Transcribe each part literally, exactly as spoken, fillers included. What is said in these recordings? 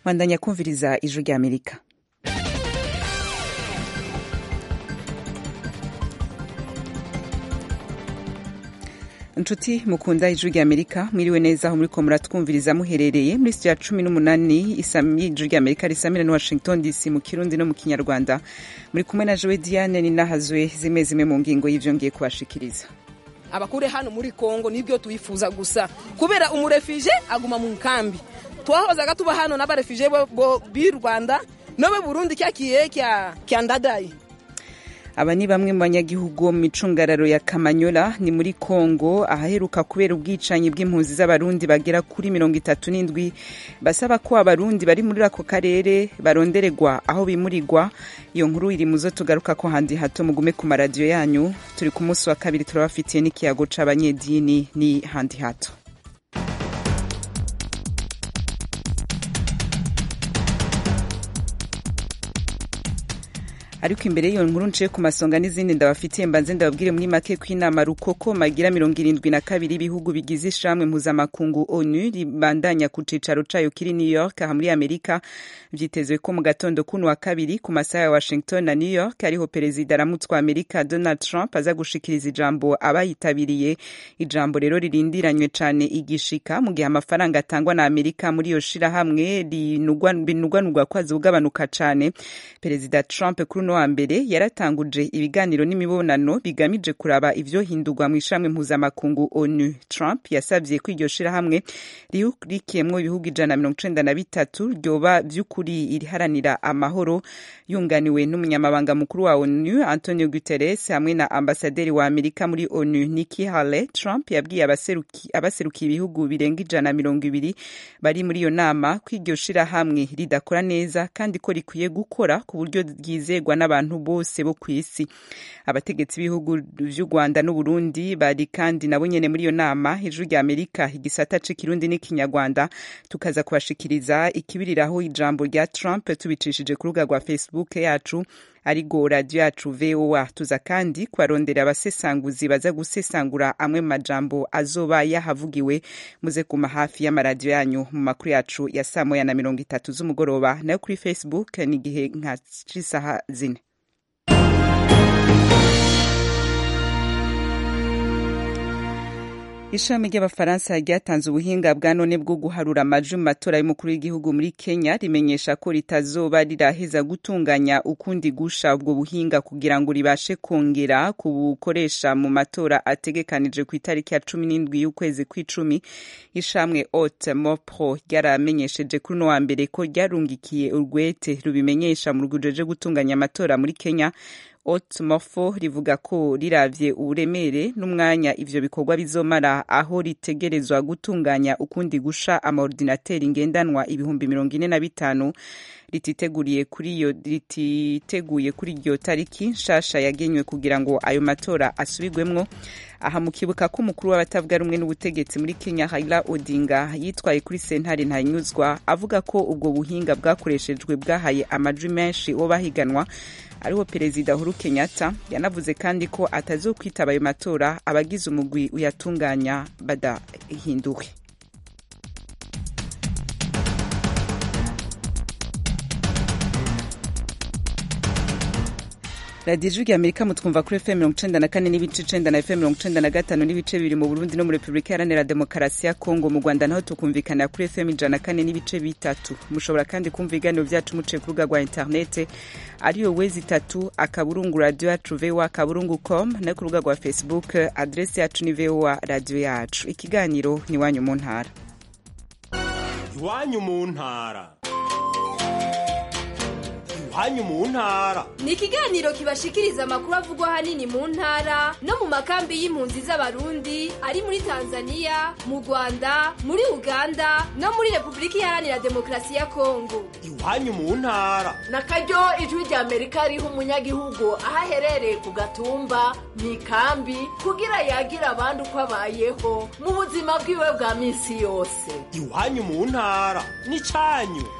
Bandanya kumviriza ijwi rya Amerika. Nshuti mukunda ijwi rya Amerika, mwiriwe neza aho muriko muratwumviriza muherereye muri studio ya cumi n'umunani isami ijwi rya Amerika risamira na Washington D C mu Kirundi no mu Kinyarwanda. Muri kumwe na Joe Diane ni nahazwe zimwe zimwe mu ngingo y'ivyo ngiye kubashikiriza. Abakure hano muri Kongo nibyo tuyifuza gusa kubera umurefije aguma mu nkambi. Twahozaga tuba hano n'abarefije bo bi Rwanda nobe Burundi cyakiye kya kyandadaye. Aba ni bamwe mu banyagihugu mu micungararo ya Kamanyola ni muri Kongo ahaheruka kubera ubwicanyi bw'impunzi z'abarundi bagera kuri mirongo itatu n'indwi basaba ko abarundi bari muri ako karere baronderegwa aho bimurirwa. Iyo nkuru iri muzo tugaruka ko handi hato mugume ku maradiyo yanyu. Turi ku munsi wa kabiri turabafitiye n'ikiyago c'abanyedini ni handi hato. Ariko imbere y'iyo nkuru nce ku masonga n'izindi ndabafitiye mbanze ndababwire muri make ko inama rukoko magira mirongo irindwi na kabiri ibihugu bigize ishamwe mpuzamakungu ONU ribandanya ku cicaro cayo kiri New York aha muri Amerika. Vyitezwe ko mu gatondo kuno wa kabiri ku masaha ya Washington na New York ariho perezida aramutswa Amerika Donald Trump aza gushikiriza ijambo abayitabiriye. Ijambo rero ririndiranywe cane igishika mu gihe amafaranga atangwa na Amerika muri yo shira hamwe binugwanugwa kwazi ugabanuka cane. Perezida Trump kuri wa mbere yaratanguje ibiganiro n'imibonano bigamije kuraba ivyo hindurwa mu ishamwe mpuzamakungu ONU. Trump yasavye ko iryo shira hamwe rihurikiyemwo ibihugu ijana na mirongo icenda na bitatu ryoba vy'ukuri iriharanira amahoro, yunganiwe n'umunyamabanga mukuru wa ONU Antonio Guterres hamwe na ambasaderi wa Amerika muri ONU Nikki Haley. Trump yabwiye abaseruki abaserukiye ibihugu birenga ijana na mirongo ibiri bari muri iyo nama ko iryo shira hamwe ridakora neza kandi ko rikwiye gukora ku buryo ryizegwa n'abantu bose bo kwisi. Abategetsi b'ibihugu vy'u Rwanda n'u Burundi bari kandi nabo nyene muri iyo nama. Ijwi rya Amerika igisata c'ikirundi n'ikinyarwanda tukaza kubashikiriza ikibiriraho ijambo rya Trump tubicishije ku rubuga rwa Facebook yacu arigo radio yacu V O A. Tuza kandi kwarondera abasesanguzi baza gusesangura amwe majambo azoba yahavugiwe. Muze kuma hafi y'amaradiyo yanyu mu makuru yacu ya saa moya na mirongo itatu z'umugoroba, nayo kuri Facebook ni gihe nka cisaha zine. Ishami ry'Abafaransa ryatanze ubuhinga bwa none bwo guharura amajwi mu matora y'umukuru w'igihugu muri Kenya rimenyesha ko ritazoba riraheza gutunganya ukundi gusha ubwo buhinga kugira ngo ribashe kongera kubukoresha mu matora ategekanije ku itariki ya cumi n'indwi y'ukwezi kw'icumi. Ishamwe Haute Mopro ryaramenyesheje kuri no wa mbere ko ryarungikiye urwete rubimenyesha mu rugujeje gutunganya amatora muri Kenya. Otmofo rivuga ko riravye uburemere n'umwanya ivyo bikorwa bizomara aho ritegerezwa gutunganya ukundi gusha amaordinateri ngendanwa ibihumbi mirongo ine na bitanu rititeguriye kuri iyo rititeguye kuri iryo tariki nshasha yagenywe kugira ngo ayo matora asubigwemwo. Aha mukibuka ko umukuru w'abatavuga rumwe n'ubutegetsi muri Kenya Raila Odinga yitwaye kuri sentare ntanyuzwa avuga ko ubwo buhinga bwakoreshejwe bwahaye amajwi menshi wo bahiganwa ariho perezida Uhuru Kenyatta. Yanavuze kandi ko atazokwitaba ayo matora abagize umugwi uyatunganya badahinduwe. Radio Ijwi rya Amerika mutwumva kuri F M mirongo icenda na kane n'ibice icenda na F M mirongo icenda na gatanu n'ibice bibiri mu Burundi no muri Republika Iharanira Demokarasi ya Kongo. Mu Rwanda naho tukumvikana kuri F M ijana na kane n'ibice bitatu. Mushobora kandi kumva ibiganiro vyacu muciye ku rubuga rwa internet ariyo wezi itatu akaburungu radio yacu V O A akaburungu com no ku rubuga rwa Facebook adresse yacu ni V O A radio yacu. Ikiganiro ni wanyu mu ntara. Iwanyu mu ntara. Hanyu mu ntara ni ikiganiro kibashikiriza amakuru avugwa hanini mu ntara no mu makambi y'impunzi z'abarundi ari muri Tanzania, mu Rwanda, muri Uganda no muri Republika Iharanira Demokarasi ya Kongo. Iwanyu mu ntara nakaryo ijwi rya Amerika riho umunyagihugu ahaherereye ku gatumba mu ikambi kugira yagira abandi uko abayeho mu buzima bwiwe bwa misi yose. Iwanyu mu ntara ni canyu.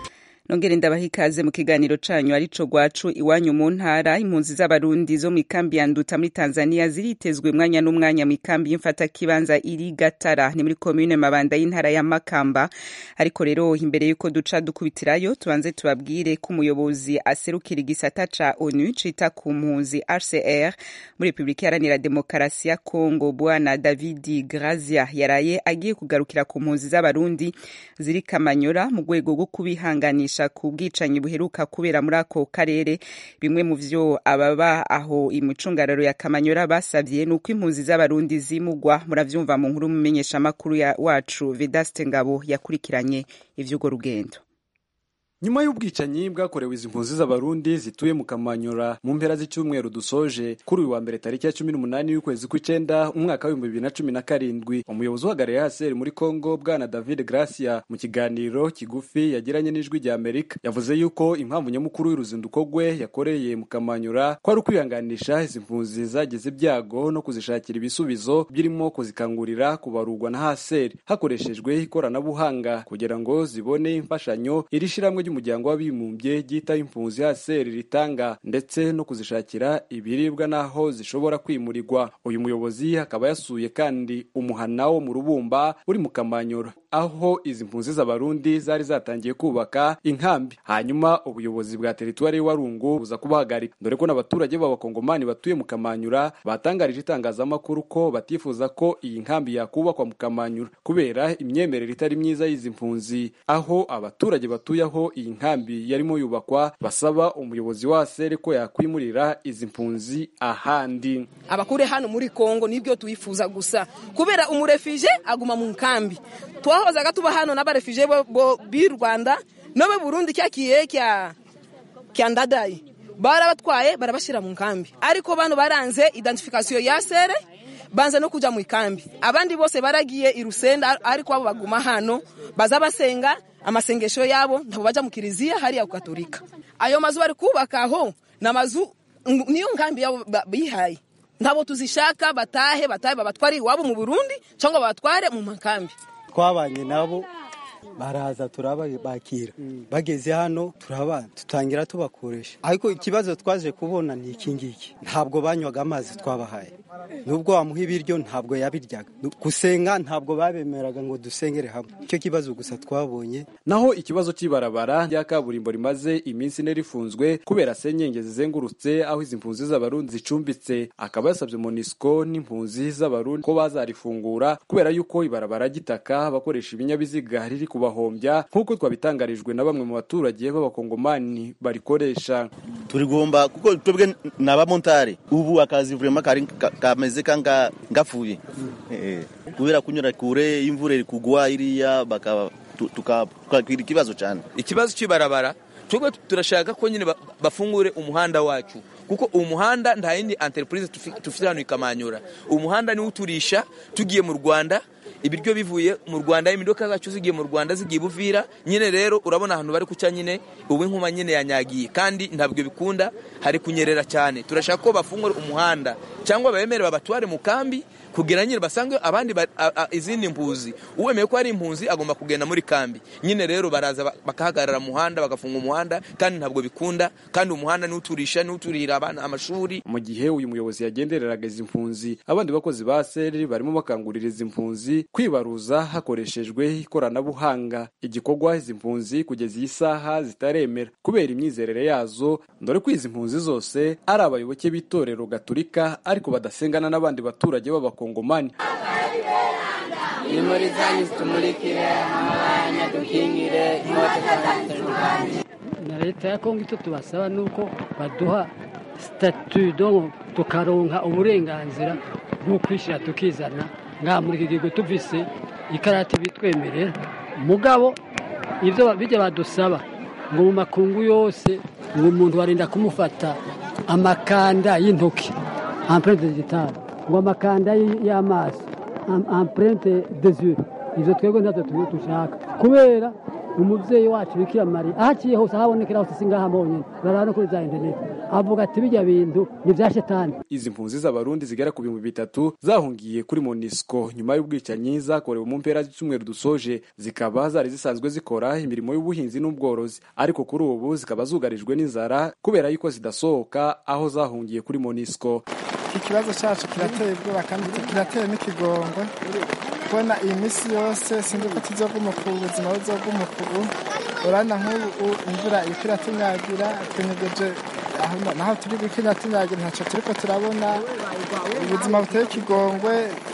Nongere ndabaha ikaze mu kiganiro canyu arico gwacu iwanyu mu ntara. Impunzi z'abarundi zo mu ikambi ya Nduta muri Tanzania ziritezwe mwanya n'umwanya mu ikambi y'imfata kibanza iri Gatara ni muri commune Mabanda y'intara ya Makamba. Ariko rero imbere yuko duca dukubitirayo tubanze tubabwire ko umuyobozi aserukira igisata ca ONU cita ku mpunzi H C R muri Republika Iharanira Demokarasi ya Kongo Bwana David Grazia yaraye agiye kugarukira ku mpunzi z'abarundi ziri Kamanyora mu rwego rwo kubihanganisha ku bwicanyi buheruka kubera muri ako karere. Bimwe mu vyo ababa aho imucungararo ya Kamanyora basavye nuko impunzi z'abarundi zimugwa. Muravyumva mu nkuru mumenyesha makuru ya wacu Vedaste Ngabo yakurikiranye ivyugo rugendo. Nyuma y'ubwicanyi bwakorewe izi mpunzi z'abarundi zituye mu Kamanyora mu mpera z'icyumweru dusoje kuri uyu wa mbere tariki ya cumi n'umunani y'ukwezi kw'icenda umwaka w'ibihumbi bibiri na cumi na karindwi, umuyobozi uhagarariye H C R muri Kongo Bwana David Gracia mu kiganiro kigufi yagiranye n'ijwi rya Amerika yavuze yuko impamvu nyamukuru y'uruzinduko rwe yakoreye mu Kamanyora ko ari ukwihanganisha izi mpunzi zagize ibyago no kuzishakira ibisubizo birimo kuzikangurira kubarurwa na H C R hakoreshejwe ikoranabuhanga kugira ngo zibone imfashanyo irishiramwe umuryango w'abimumbye gita impunzi ya C R ritanga ndetse no kuzishakira ibiribwa naho zishobora kwimurirwa. Uyu muyobozi akaba yasuye kandi umuhana wo mu Rubumba uri mu Kamanyora aho izi mpunzi z'abarundi zari zatangiye kubaka inkambi. Hanyuma ubuyobozi bwa teritwari wa Rungu buza kubahagarika dore ko n'abaturage b'abakongomani batuye mu Kamanyora batangarije itangazamakuru ko batifuza ko iyi nkambi yakubakwa mu Kamanyora kubera imyemerere itari myiza y'izi mpunzi, aho abaturage batuye aho iyi nkambi yarimo yubakwa basaba umuyobozi wa C R ko yakwimurira izi mpunzi ahandi. Abakure hano muri Kongo nibyo tuyifuza gusa kubera umurefije aguma mu nkambi. Twahozaga tuba hano n'abarefije bo bi Rwanda nobe Burundi cyakiye kya kya ndadaye barabatwaye barabashira mu nkambi, ariko bano baranze identification ya C R banza no kuja mu ikambi. Abandi bose baragiye i Rusenda ariko abo baguma hano baza basenga amasengesho yabo ntabo baja mu kiliziya hari ya Katolika. Ayo mazu bari kubaka aho na mazu niyo nkambi yabo bihaye, ntabo tuzishaka batahe batahe babatwari wabo mu Burundi cyangwa babatware mu makambi. Twabanye nabo baraza turabakira bageze hano turabana tutangira tubakoresha, ariko ikibazo twaje kubona ni iki ngiki, ntabwo banywaga amazi twabahaye, nubwo wamuha ibiryo ntabwo yabiryaga, gusenga ntabwo babemeraga ngo dusengere hamwe. Icyo kibazo gusa twabonye. Naho ikibazo cy'ibarabara rya kaburimbo rimaze iminsi ine rifunzwe kubera senyenge zizengurutse aho izi mpunzi z'abarundi zicumbitse, akaba yasabye MONUSCO n'impunzi z'abarundi ko bazarifungura kubera yuko ibarabara gitaka bakoresha ibinyabiziga riri kubahombya nk'uko twabitangarijwe na bamwe mu baturage b'abakongomani barikoresha. Turigomba kuko twebwe n'abamontare ubu akazi vraiment kari kameze kanga ngafuye eh kubera kunyura kure imvure kugwa iriya baka tukakwira ikibazo cyane. Ikibazo cy'ibarabara twebwe turashaka ko nyine bafungure umuhanda wacu kuko umuhanda nta yindi entreprise tufite hano ikamanyura. Umuhanda ni uturisha tugiye mu Rwanda, ibiryo bivuye mu Rwanda, imidoka zacu zigiye mu Rwanda zigiye Buvira. Nyine rero urabona ahantu bari kucya nyine ubu inkuma nyine yanyagiye kandi ntabwo bikunda, hari kunyerera cyane. Turashaka ko bafungura umuhanda cyangwa babemere babatware mu kambi kugira nyine basange abandi ba, a, a, izindi mpuzi. Uwemeye ko ari impunzi agomba kugenda muri kambi. Nyine rero baraza bakahagarara muhanda bagafunga umuhanda kandi ntabwo bikunda, kandi umuhanda ni uturisha ni uturira abana amashuri. Mu gihe uyu muyobozi yagendereraga izi mpunzi, abandi bakozi ba C R barimo bakangurira izi mpunzi kwibaruza hakoreshejwe ikoranabuhanga, igikorwa izi mpunzi kugeza iyi saha zitaremera kubera imyizerere yazo, ndore ko izi mpunzi zose ari abayoboke b'itorero Gatolika ariko badasengana n'abandi baturage b'abakongomani. Imuri zanyu tumurikire amanya dukingire na leta ya Kongo. Icyo tubasaba nuko baduha statut donc tukaronka uburenganzira bwo kwishira tukizana nga muri iki gihugu tuvise ikarati bitwemerera. Mugabo ivyo bijye badusaba ngo mu makungu yose ngo umuntu warinda kumufata amakanda y'intoki empreinte digitale, ngo amakanda y'amaso empreinte des yeux, izo twego ntabwo tushaka kubera umuvyeyi wacu Bikira Mariya ahaciye hose ahabonekera hose singaha mbonye barano kuri za internet avuga ati bijya bintu ni vya shetani. Izi mpunzi z'abarundi zigera ku bihumbi bitatu zahungiye kuri MONUSCO nyuma y'ubwicanyi zakorewe mu mpera z'icumweru dusoje, zikaba zari zisanzwe zikora imirimo y'ubuhinzi n'ubworozi, ariko kuri ubu zikaba zugarijwe n'inzara kubera yuko zidasohoka aho zahungiye kuri MONUSCO. Ikibazo cyacu kirateye ubwoba kandi kirateye n'ikigongwe kubona iyi misi yose sinzi ko tuzoguma ku buzima buzoguma kubu urana nk'ubu imvura iriko iratunyagira tunyegeje naho turi gukina tunyagira ntaco turiko turabona ubuzima buteye ikigongwe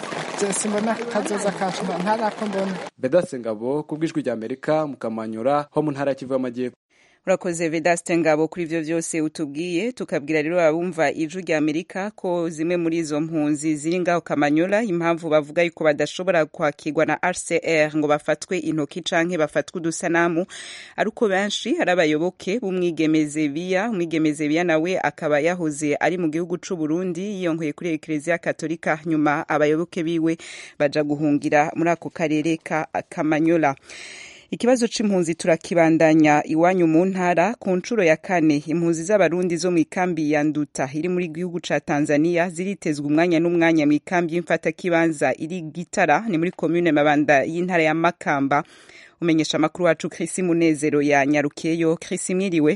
simbona kazoza kacu ntarako mbona. Vedaste Ngabo kubw'ijwi rya Amerika mu Kamanyura ho mu ntara ya Kivu y'Amajyepfo. Urakoze Vedaste Ngabo kuri ivyo vyose utubwiye. Tukabwira rero abumva ijwi rya Amerika ko zimwe muri izo mpunzi ziri ngaho Kamanyola impamvu bavuga yuko badashobora kwakirwa na R C R ngo bafatwe intoki canke bafatwe udusanamu, ariko benshi hari abayoboke b'umwigemeze biya umwigemeze biya nawe akaba yahoze ari mu gihugu c'u Burundi yiyonkoye kuri Ecclesia Katolika, nyuma abayoboke biwe baja guhungira muri ako karere ka Kamanyola. Ikibazo c'impunzi turakibandanya iwanyu mu ntara. Ku ncuro ya kane impunzi z'abarundi zo mu ikambi ya Nduta iri muri gihugu ca Tanzania ziritezwe umwanya n'umwanya mu ikambi y'imfata kibanza iri Gitara ni muri commune Mabanda y'intara ya Makamba. Umenyesha makuru wacu Chris Munezero ya Nyarukeyo. Chris mwiriwe?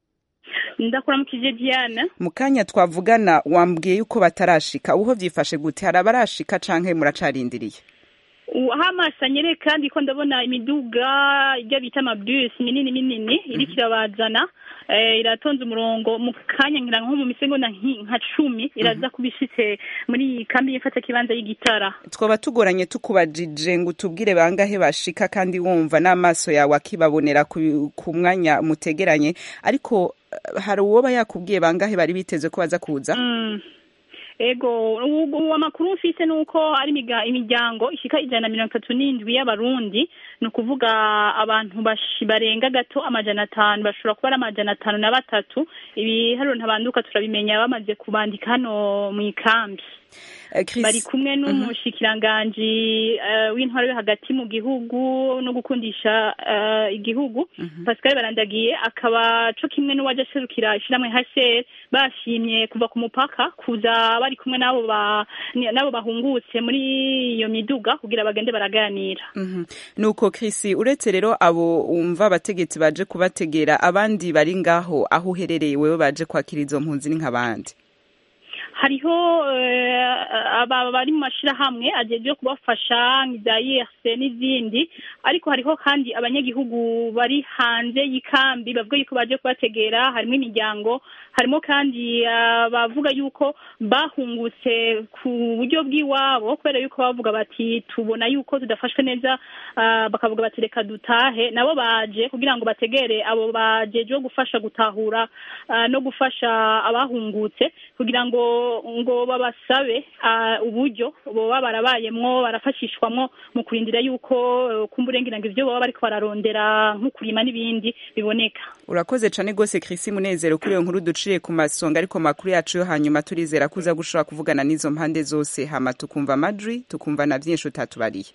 Ndakuramukije Diana. Mukanya twavugana wambwiye yuko batarashika, uho vyifashe gute? Hari abarashika canke muracarindiriye? Hamasanyere kandi ko ndabona imiduga ijya bita amabus minini minini iri kirabazana eh, iratonze umurongo mu kanya ngira nko mu misengo na nka cumi iraza kubishitse muri kambi y'ifata kibanza y'Igitara. Twaba tugoranye tukubajije ngo tubwire bangahe bashika kandi wumva n'amaso yawe akibabonera ku mwanya mutegeranye, ariko hari uwo yakubwiye bangahe bari biteze ko baza kuza? Mm. Ego uwo makuru mfise nuko ari imiryango ishika ijana na mirongo itatu n'indwi y'abarundi, no kuvuga abantu barenga gato amajana atanu, bashobora kuba ari amajana atanu na batatu. Ibi haro ntabanduka turabimenya bamaze kubandika hano mu ikambi. Bari kumwe n'umushikiranganji uh, w'intwaro yo hagati mu gihugu no gukundisha uh, igihugu uh -huh. Pascal Barandagiye akaba co kimwe n'uwaje serukira ishiramwe H C R bashimye kuva ku mupaka kuza bari kumwe nabo ba nabo bahungutse muri iyo miduga kugira bagende baraganira. uh -huh. Nuko Chris, uretse rero abo umva abategetsi baje kubategera, abandi bari ngaho aho uherereye wewe baje kwakira izo mpunzi ni nk'abandi? Hariho aba bari mu mashirahamwe ajeje kubafasha nk'ida I R C n'izindi, ariko hariho kandi abanyagihugu bari hanze y'ikambi bavuga yuko baje kubategera. Harimo imiryango, harimo kandi bavuga yuko bahungutse ku buryo bw'iwabo kubera yuko bavuga bati tubona yuko tudafashwe neza, bakavuga bati reka dutahe. Nabo baje kugira ngo bategere abo bajeje gufasha gutahura no gufasha abahungutse kugira ngo ngo babasabe uh, uburyo boba barabayemwo barafashishwamwo mu kurindira yuko uh, kumburengerango ivyo boba bariko bararondera nk'ukurima n'ibindi biboneka. Urakoze cane gose Chris Munezero kuri iyo nkuru duciye ku masonga, ariko makuru yacu yo hanyuma turizera kuza gushobora kuvugana n'izo mpande zose hama tukumva amajwi tukumva na vyinshi utatubariye.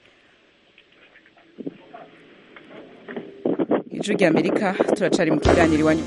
Ijwi rya Amerika turacari mu kiganiro iwanyu.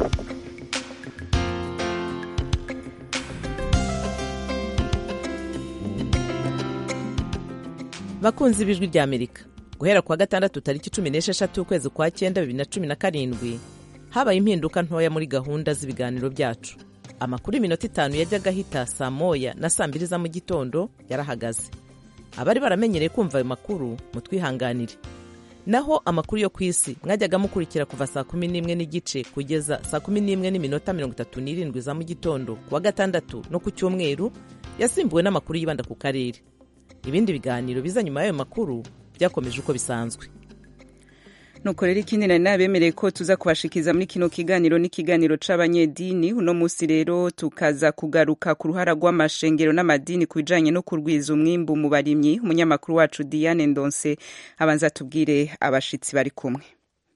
Bakunzi b'ijwi rya Amerika, guhera kwa gatandatu tariki cumi n'esheshatu ukwezi kwa cyenda bibiri na cumi na karindwi habaye impinduka ntoya muri gahunda z'ibiganiro byacu. Amakuru iminota itanu yajyaga hita saa moya na saa mbiri za mu gitondo yarahagaze. Abari baramenyereye kumva ayo makuru mutwihanganire. Naho amakuru yo kwisi mwajyaga mukurikira kuva saa kumi n'imwe n'igice kugeza saa kumi n'imwe n'iminota mirongo itatu n'irindwi za mu gitondo kuwa gatandatu no ku cyumweru yasimbuwe n'amakuru yibanda ku karere. Ibindi biganiro biza nyuma y'ayo makuru byakomeje uko bisanzwe. Nuko rero ikindi nari nabemereye ko tuza kubashikiza muri kino kiganiro n'ikiganiro c'abanyedini. Uno musi rero tukaza kugaruka ku ruhara rw'amashengero n'amadini kubijanye no kurwiza umwimbu mu barimyi. Umunyamakuru wacu Diane Ndonse abanza tubwire abashitsi bari kumwe.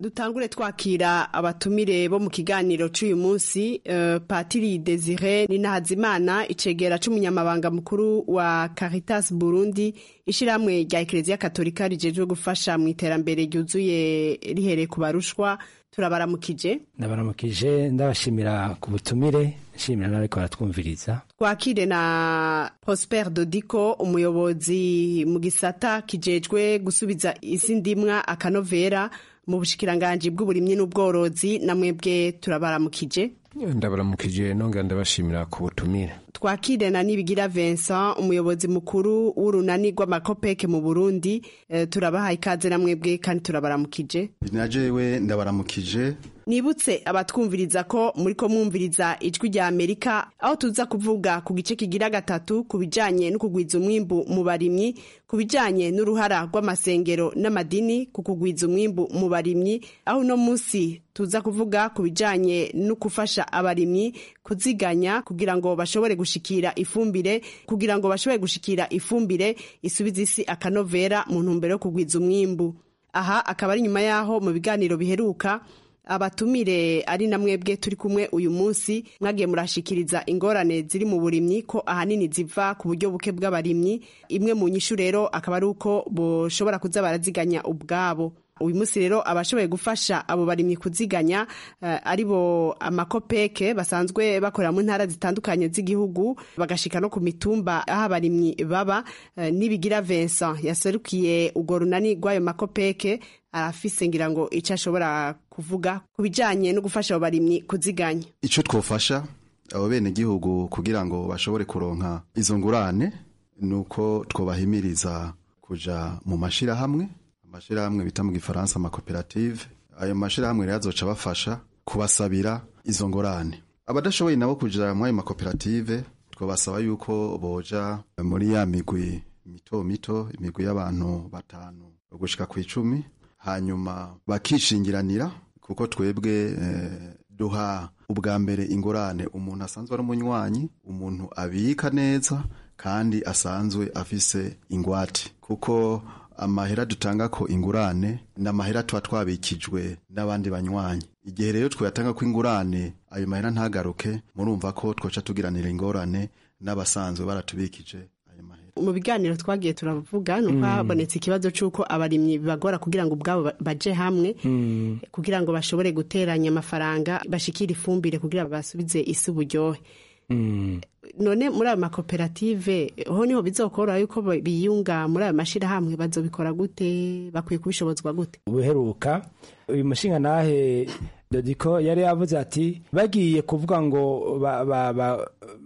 dutangure twakira abatumire bo mu kiganiro c'uyu munsi. uh, Patiri Desire Ninahazimana, icegera c'umunyamabanga mukuru wa Caritas Burundi, ishiramwe rya Eklezia Katolika rijejwe gufasha mu iterambere ryuzuye rihereye ku barushwa. Turabaramukije. Ndabaramukije, ndabashimira ku butumire, nshimira n'ariko baratwumviriza. Twakire na Prosper Dodiko, umuyobozi mu gisata kijejwe gusubiza isi ndimwa akanovera mu bushikiranganji bw'uburimyi n'ubworozi. Namwebwe turabaramukije. Ndabaramukije nongera ndabashimira ku butumire. Twakire na Nibigira Vincent, umuyobozi mukuru w'urunani rw'amakopeke mu Burundi. E, turabahaye ikaze namwebwe kandi turabaramukije. Najewe ndabaramukije. Nibutse abatwumviriza ko muriko mwumviriza ijwi rya Amerika, aho tuza kuvuga ku gice kigira gatatu ku bijanye no kugwiza umwimbu mu barimyi, ku bijanye n'uruhara rw'amasengero n'amadini ku kugwiza umwimbu mu barimyi, aho uno munsi tuza kuvuga ku bijanye no gufasha abarimyi kuziganya kugira ngo bashobore gushikira ifumbire, kugira ngo bashobore gushikira ifumbire isubiza isi akanovera mu ntumbero yo kugwiza umwimbu. Aha akaba ari nyuma yaho mu biganiro biheruka abatumire ari namwebwe turi kumwe uyu munsi mwagiye murashikiriza ingorane ziri mu burimyi ko ahanini ziva ku buryo buke bw'abarimyi. Imwe mu nyishu rero akaba ari uko boshobora kuza baraziganya ubwabo. Uyu munsi rero abashoboye gufasha abo barimyi kuziganya uh, aribo amakopeke basanzwe bakorera mu ntara zitandukanye z'igihugu bagashika no ku mitumba aho abarimyi baba. uh, Nibigira Vincent yaserukiye ugo runani rw'ayo makopeke, arafise ngira ngo ico ashobora kuvuga ku bijanye no gufasha abo barimyi kuziganya. Ico twofasha abo bene gihugu kugira ngo bashobore kuronka izo ngurane nuko twobahimiriza kuja mu mashira hamwe amashirahamwe bita mu gifaransa amakoperative. Ayo mashirahamwe rero azoca bafasha kubasabira izo ngorane. Abadashoboye nabo kuja mu ayo makoperative twobasaba yuko boja muri ya migwi mito mito, imigwi y'abantu batanu gushika ku icumi, hanyuma bakishingiranira kuko twebwe eh, duha ubwa mbere ingorane umuntu asanzwe ari umunywanyi, umuntu abika neza kandi asanzwe afise ingwate, kuko amahera dutanga ko ingurane n'amahera tuba twabikijwe n'abandi banywanyi. Igihe rero twatanga ko ingurane ayo mahera ntagaruke, murumva ko twoca tugiranira ingorane n'abasanzwe baratubikije ayo mahera. Mu biganiro twagiye turavuga nuko habonetse ikibazo c'uko abarimyi bagora kugira ngo ubwabo baje hamwe mm. kugira ngo bashobore guteranya amafaranga bashikira ifumbire kugira basubize isi uburyohe. Mm. None muri ayo makoperative ho niho bizokora yuko biyunga muri ayo mashirahamwe, bazobikora gute? Bakwiye kubishobozwa gute? Ubuheruka uyu mushinga nahe Dodiko yari yavuze ati bagiye kuvuga ngo ba, ba, ba,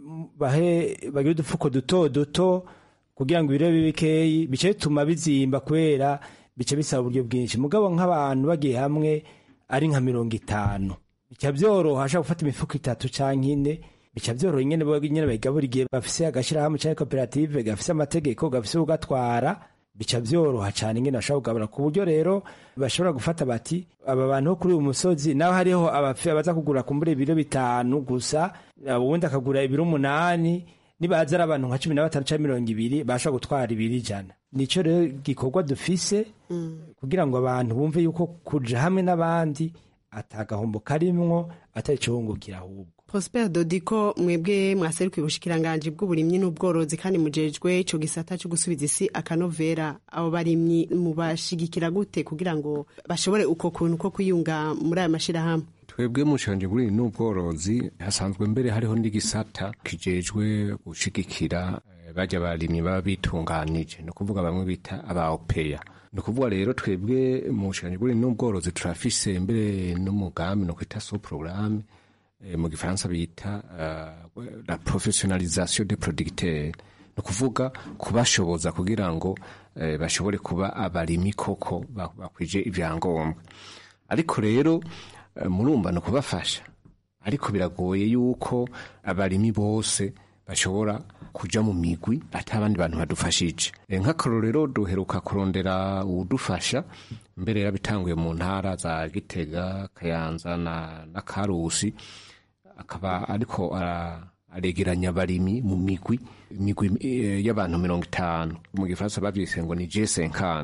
bahe bagira udufuko duto duto kugira ngo ibiro bibikeyi bice bituma bizimba kubera bice bisaba uburyo bwinshi. Mugabo nk'abantu bagiye hamwe ari nka mirongo itanu bica byoroha, ashaka gufata imifuko itatu canke ine bica byoroha nyene bo nyene bayigaburigiye bafise agashirahamwe canke koperative gafise amategeko gafise ugatwara, bica byoroha cyane nyene ashaka kugabura ku buryo rero bashobora gufata bati aba bantu kuri uyu musozi naho hariho abafi abaza kugura kumbure ibiro bitanu gusa, ubundi akagura ibiro umunani, nibaza ari abantu nka cumi na batanu canke mirongo ibiri bashobora gutwara ibiri ijana. Nico rero gikorwa dufise mm. kugira ngo abantu bumve yuko kuja hamwe n'abandi atagahombo karimwo atari cungukira ahubwo. Prosper Dodiko, mwebwe mwaserukiye ubushikiranganji bw'uburimyi n'ubworozi kandi mujejwe ico gisata cyo gusubiza isi akanovera, abo barimyi mubashigikira gute kugira ngo bashobore uko kuntu ko kwiyunga muri aya mashirahamwe? Twebwe mu canje buri n'ubworozi hasanzwe mbere hariho n'igisata kijejwe gushigikira baje barimyi baba bitunganije, no kuvuga bamwe bita aba opeya. No kuvuga rero twebwe mu canje buri n'ubworozi turafise mbere n'umugambi no kwita so programme mu gifaransa bita uh, la professionnalisation des producteurs, no kuvuga kubashoboza kugira ngo eh, bashobore kuba abarimi koko bakwije ivyangombwa. Ariko rero uh, murumva no kubafasha, ariko biragoye yuko abarimi bose bashobora kuja mu migwi atabandi bantu badufashije. E, nk'akarorero duheruka kurondera udufasha mbere yabitanguye mu ntara za Gitega, Kayanza na, na Karusi, akaba ariko aregeranya abarimi mu migwi imigwi e, y'abantu mirongo itanu, mu gifaransa bavyise ngo ni G cinquante.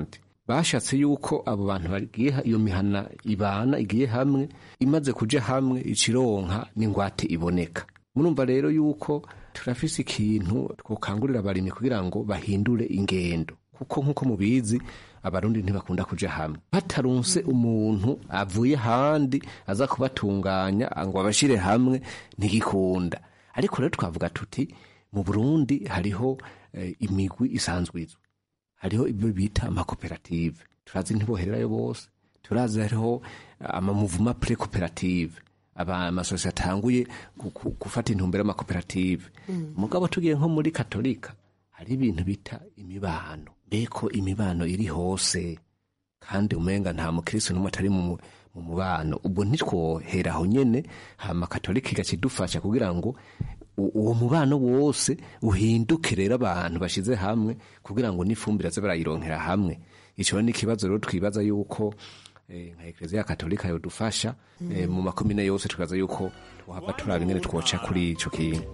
bashatse yuko abo bantu bagiye iyo mihana ibana igiye hamwe imaze kuja hamwe icironka n'ingwate iboneka. Murumva rero yuko turafise ikintu twokangurira abarimyi kugira ngo bahindure ingendo, kuko nkuko mubizi abarundi ntibakunda kuja hamwe. Batarunse umuntu avuye handi aza kubatunganya ngo abashire hamwe ntigikunda. Ariko rero twavuga tuti mu Burundi hariho eh, imigwi isanzwizo, hariho ibyo bita amakoperative, turazi ntibohererayo bose, turazi hariho amamuvuma pre-koperative, aba amasosiyete atanguye gufata intumbero y'amakoperative. Mm. Mugabo tugiye nko muri Katolika hari ibintu bita imibano, mbeko imibano iri hose kandi umenga nta mukristo n'umwe atari mu mu mubano. Ubwo ntitwoheraho nyene hama Katolika igakidufasha kugira ngo uwo mubano wose uhinduke rero abantu bashize hamwe kugira ngo n'ifumbire aze barayironkera hamwe. Ico ni ikibazo rero twibaza yuko eh, nka Eklezia Katolika yodufasha mm. eh, mu makomine yose tukaza yuko twahava turaba ingene twoca kuri ico kintu.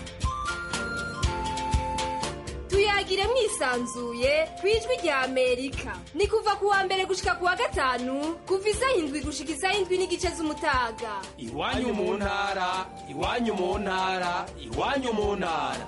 Tuyagire mwisanzuye kwijwi rya Amerika. Ni kuva kuwa mbere gushika kuwa gatanu kuva isaha indwi gushika isaha indwi n'igice z'umutaga. Iwanyu mu ntara, iwanyu mu ntara, iwanyu mu ntara.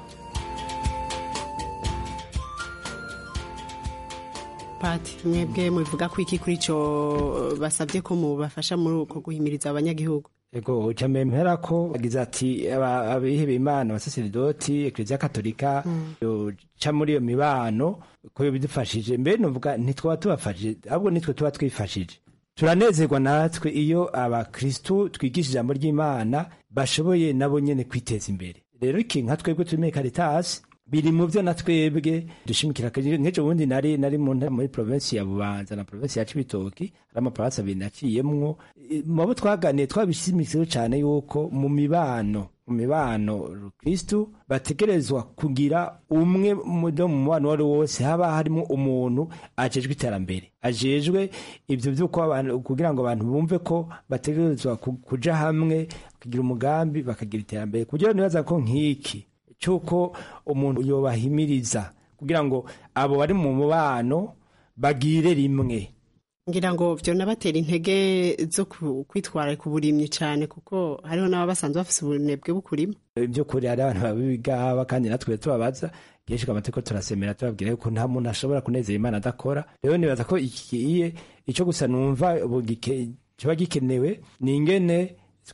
Pati, mwebwe mubivuga ko iki kuri ico basabye ko mubafasha muri uko guhimiriza abanyagihugu? Ego cyame mpera ko agize ati abihebe Imana abasaserdoti Eklezia Katolika yo cha muri iyo mibano ko bidufashije. Mbe nuvuga ntitwa tubafashije ahubwo nitwe tuba twifashije. Turanezerwa natwe iyo abakristo twigishije ijambo ry'Imana bashoboye nabo nyene kwiteza imbere. Rero iki nka twebwe tume Caritas biri mu byo natwebwe dushimikira nk'ejo bundi nari nari mu muri province ya Bubanza na province ya Cibitoki ari amaparatsa binaciyemwo mu bo twaganiye twabishimikiye cyane yuko mu mibano mu mibano Kristo bategerezwa kugira umwe mu mubano wari wose haba harimo umuntu ajejwe iterambere, ajejwe ibyo byuko abantu kugira ngo abantu bumve ko bategerezwa kuja hamwe kugira umugambi bakagira iterambere. Kugira nibaza ko nk'iki cyuko umuntu yobahimiriza kugira ngo abo bari mu mubano bagire rimwe. Ngira ngo byo nabatera intege zo kwitwara ku burimyi cyane kuko hariho nabo basanzwe bafise ubunebwe bukurima. Ibyo kuri hari abantu babigaba kandi natwe tubabaza geshika amateko turasemera tubabwira ko nta muntu ashobora kunezera Imana adakora. Rero nibaza ko ikiye ico gusa numva ubugike cyo gikenewe ni ingene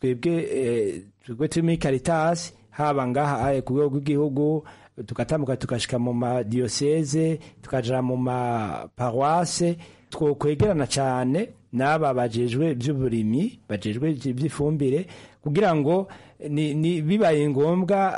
twebwe twebwe turi Caritas haba ngaha ku rwego rw'igihugu tukatambuka tukashika mu ma diocese tukaja mu ma paroisse twokwegerana cyane n'aba bajejwe by'uburimyi bajejwe by'ifumbire kugira ngo ni, ni bibaye ngombwa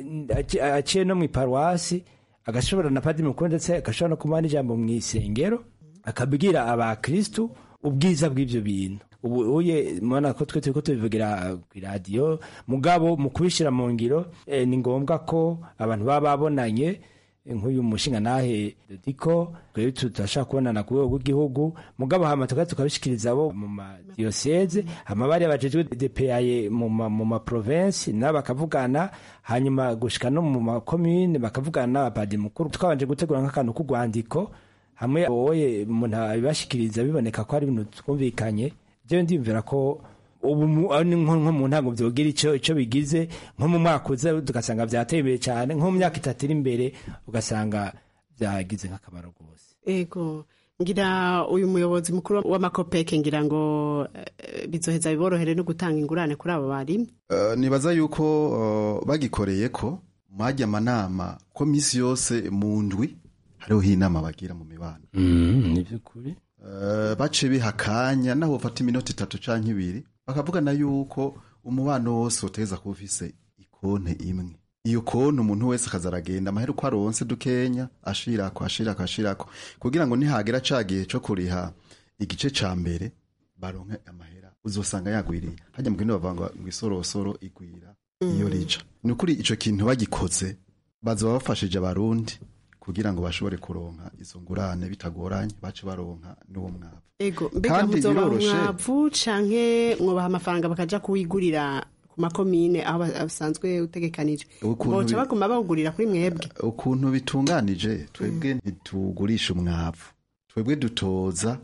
aciye no mu paroisse agashobora na padiri mukuru ndetse agashobora no kumana ijambo mu isengero akabwira abakristo ubwiza bw'ibyo bintu. Ubu uye mwana ko twe turiko tubivugira ku radio mugabo mu kubishira mu ngiro e, ni ngombwa ko abantu baba babonanye nk'uyu mushinga nahe diko kwe tutashaka kubonana ku rwego rw'igihugu mugabo hama tukaba tukabishikiriza abo mu ma diocese hama bari abajejwe D P A mu mu ma province n'abakavugana hanyuma gushika no mu ma commune bakavugana n'abapadiri mukuru twabanje gutegura nk'akantu k'ugwandiko hamwe oye umuntu abashikiriza biboneka ko ari ibintu twumvikanye. Je ndimvira ko ubu nko mu ntango byogira ico ico bigize nko mu mwaka uza tugasanga byatebeye cyane nko mu myaka itatu iri imbere ugasanga byagize nk'akamaro gose. Ego ngira uyu muyobozi mukuru w'amakopeke ngira ngo uh, bizoheza biborohere no gutanga ingurane kuri abo bari. Uh, nibaza yuko uh, bagikoreye ko majya manama ko misi yose mu ndwi hariho inama bagira mu mibano. Mhm nivyo kuri. Uh, bace bihakanya naho bafata iminota itatu canke ibiri bakavugana yuko umubano wose uteza kuba ufise ikonte imwe. Iyo konte umuntu wese akazaragenda amahera uko aronse dukenya ashirako ashirako ashirako kugira ngo nihagera cagiye co kuriha igice ca mbere baronke amahera uzosanga yagwiriye. Hajya mu kintu bavanga ngo isorosoro igwira mm. iyo rica. Nukuri ico kintu bagikoze bazoba bafashije abarundi kugira ngo bashobore kuronka izo ngurane bitagoranye bace baronka n'uwo mwavu. Ego mbega muzoba mwavu canke mwobaha amafaranga bakaja kuwigurira ku makomine aho basanzwe utegekanije boca baguma bawugurira kuri mwebwe. Ukuntu bitunganije twebwe ntitugurisha umwavu twebwe dutoza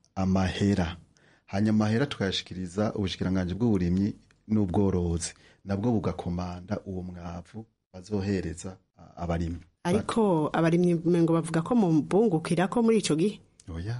amahera hanyuma amahera tukayashikiriza ubushikiranganje bw'uburimyi n'ubworozi nabwo bugakomanda uwo mwavu bazohereza abarimyi. Ariko abarimyi ngo bavuga ko mu bungukira ko muri ico gihe oya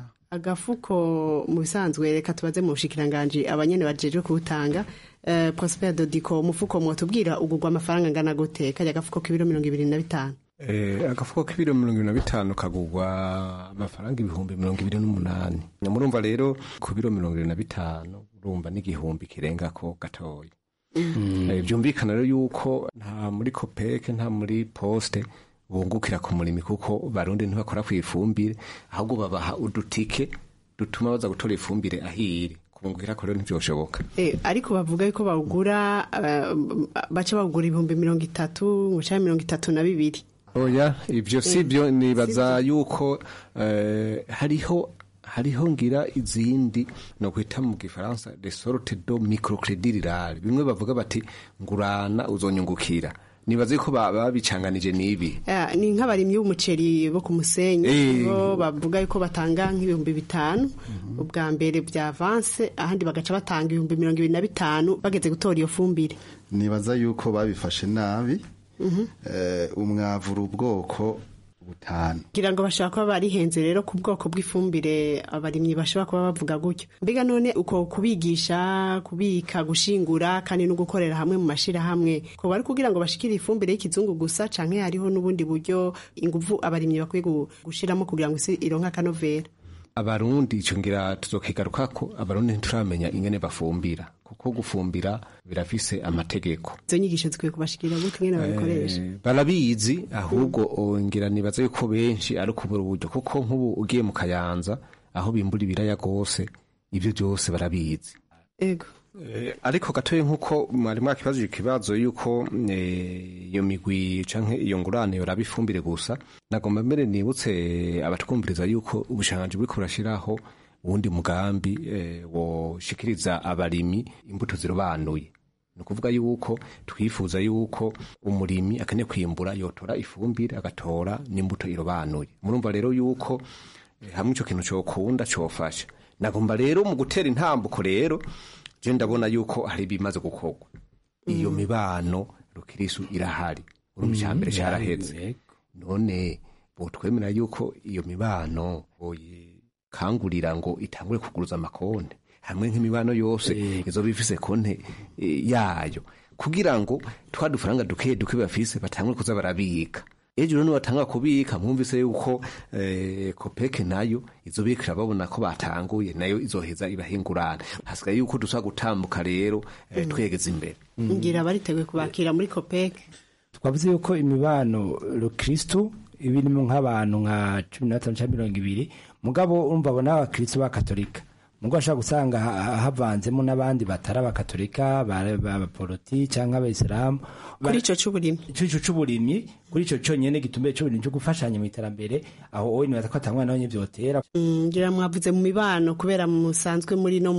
agafuko mu bisanzwe reka tubaze mu bushikiranganje abanyene bajeje kuwutanga. Uh, Prosper Dodiko umufuko mwotubwira ugurwa amafaranga ngana gute kajya agafuko k'ibiro mirongo ibiri na bitanu? Eh, agafuko k'ibiro mirongo ibiri na bitanu kagurwa amafaranga ibihumbi mirongo ibiri n'umunani. Murumva rero ku biro mirongo ibiri na bitanu urumva n'igihumbi kirenga ko gatoya. Mm. Eh, byumvikana rero yuko nta muri Copec nta muri Poste bungukira ku murimi kuko barundi ntibakora ku ifumbire ahubwo babaha udutike dutuma baza gutora ifumbire ahiri. Kubungukira ko rero ntibyoshoboka. Eh, ariko bavuga yuko bawugura uh, baca bawugura ibihumbi mirongo itatu guca mirongo itatu na bibiri. Oya ivyo sibyo nibaza yuko uh, hariho hariho ngira izindi no kwita mu gifaransa de sorte de microcredit rural bimwe bavuga bati ngurana uzonyungukira nibaze ko babicanganije nibi uh, ni nk'abarimyi b'umuceri bo ku Musenyi e... bo bavuga yuko batanga nk'ibihumbi bitanu mm-hmm. ubwa mbere bya avance ahandi bagaca batanga ibihumbi mirongo ibiri na bitanu bageze gutora iyo fumbire. Nibaza yuko babifashe nabi mm-hmm. uh, umwavura ubwoko butanu kugira ngo bashaka kuba barihenze rero ku bwoko bw'ifumbire abarimyi bashobora kuba bavuga gutyo. Mbega none uko kubigisha kubika gushingura kandi no gukorera hamwe mu mashira hamwe ko bari kugira ngo bashikire ifumbire y'ikizungu gusa canke hariho n'ubundi buryo inguvu abarimyi bakwiye gushiramo kugira ngo isi ironka kanovera? Abarundi ico ngira tuzokigarukako abarundi ntituramenya ingene bafumbira kuko gufumbira birafise amategeko. Izo nyigisho zikwiye kubashikira gute ngene babikoresha? E, barabizi ahubwo ngira nibaza yuko benshi ari kubura uburyo kuko nk'ubu ugiye mu Kayanza aho bimbura ibiraya gose ivyo byose barabizi. Ego. E, ariko gatoye nkuko mwari mwakibazo ikibazo yuko iyo e, migwi canke iyo ngurane yorabifumbire gusa nagomba mbere nibutse abatwumviriza yuko ubushanganje buri kurashiraho uwundi mugambi e, wo shikiriza abarimi imbuto zirobanuye. Ni ukuvuga yuko twifuza yuko umurimi akeneye kwimbura yotora ifumbire agatora n'imbuto irobanuye. Murumva rero yuko e, hamwe ico kintu cokunda cofasha. Nagomba rero mu gutera intambuko rero je ndabona yuko hari bimaze gukorwa. Iyo mm. mibano rukirisu irahari. Urumva cyambere mm, cyaraheze. None bo twemera yuko iyo mibano oye kangurira ngo itangure kuguruza amakonde hamwe nk'imibano yose e. izo bifise konte e, yayo kugira ngo twadufaranga duke duke bafise batangure kuza barabika. Ejo rero batanga kubika mwumvise yuko eh, Copec nayo izobikira babona ko batanguye nayo izoheza ibahingurana hasigaye yuko dusa gutambuka rero eh, mm. twegeze imbere ngira mm. bariteguye kubakira muri Copec. Twavuze yuko imibano lo Kristo ibirimo nk'abantu nka cumi na batanu cyangwa mirongo ibiri mugabo urumva bona abakristo ba Katolika mugo ashaka gusanga havanzemo n'abandi batari abakatolika b'abaporoti cyangwa abayisilamu kuri ico c'uburimyi ico c'uburimyi kuri ico cyonyene gitumbe c'uburimyi cyo gufashanya mu iterambere aho wowe nibaza ko atangwa naho nyivyotera ngira mwavuze mu mibano kubera musanzwe muri no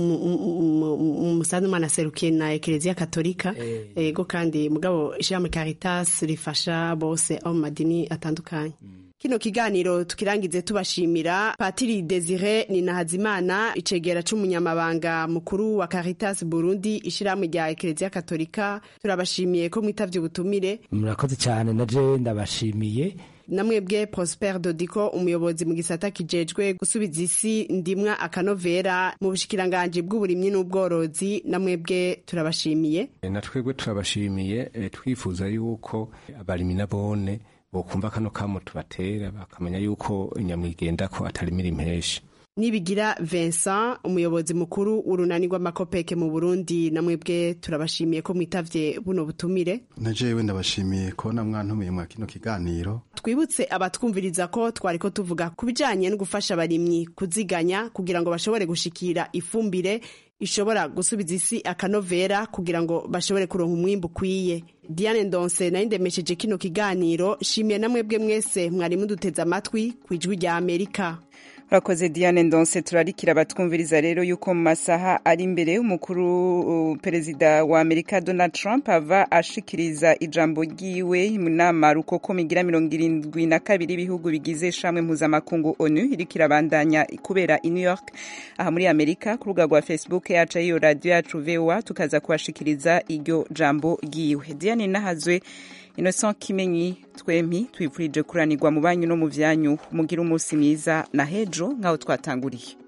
musanzwe manaserukiye na Eklezia Katolika ego kandi mugabo ishami Caritas rifasha bose au madini atandukanye. Kino kiganiro tukirangize tubashimira Patiri Desire Ninahazimana icegera c'umunyamabanga mukuru wa Caritas Burundi ishiramwe rya Eklezia Katolika. Turabashimiye ko mwitavye ubutumire. Murakoze cyane naje ndabashimiye. Namwebwe Prosper Dodiko umuyobozi mu gisata kijejwe gusubiza isi ndimwa akanovera mu bushikiranganje bw'uburimyi n'ubworozi namwebwe turabashimiye. Natwebwe turabashimiye e, twifuza yuko abarimi nabone bokumva kano kamo tubatera bakamenya yuko nyamwigenda ko atarimira impeshi. Nibigira Vincent umuyobozi mukuru urunani rw'amakopeke mu Burundi namwebwe turabashimiye ko mwitavye buno butumire. Najewe ndabashimiye ko namwantumiye mu kino kiganiro. Twibutse abatwumviriza ko twariko tuvuga kubijanye no gufasha abarimyi kuziganya kugira ngo bashobore gushikira ifumbire ishobora gusubiza isi akanovera kugira ngo bashobore kuronka umwimbu kwiye. Diane Ndonse na indemesheje kino kiganiro shimiye namwebwe mwese mwari muduteza amatwi kwijwi rya Amerika. urakoze Diane Ndonse. Turarikira abatwumviriza rero yuko mu masaha ari imbere umukuru uh, perezida wa Amerika Donald Trump ava ashikiriza ijambo ryiwe mu nama rukoko migira mirongo irindwi na kabiri ibihugu bigize shamwe mpuzamakungu ONU iriko irabandanya kubera i New York aha muri Amerika. Ku rubuga rwa Facebook yacu iyo radio yacu V O A tukaza kubashikiriza iryo jambo ryiwe. Diane Nahazwe, Innocent Kimenyi, twempi twifurije kuranirwa mu banyu no mu vyanyu. Mugira umunsi mwiza na hejo ngaho twatanguriye.